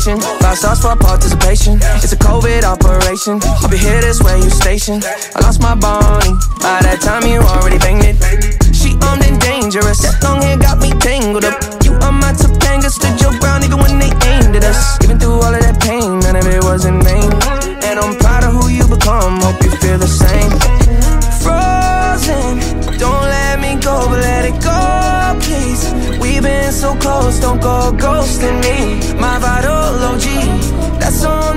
vacation. 5 stars for participation. It's a COVID operation. I'll be here this way, you station. I lost my Bonnie. By that time you already banged it. She armed and dangerous. That long hair got me tangled up. You are my Topanga. Stood your ground even when they aimed at us. Even through all of that pain, none of it was in vain. And I'm proud of who you become. Hope you feel the same. Frozen, don't let me go, but let it go, please. We've been so close, don't go ghosting me. My vital OG, that's on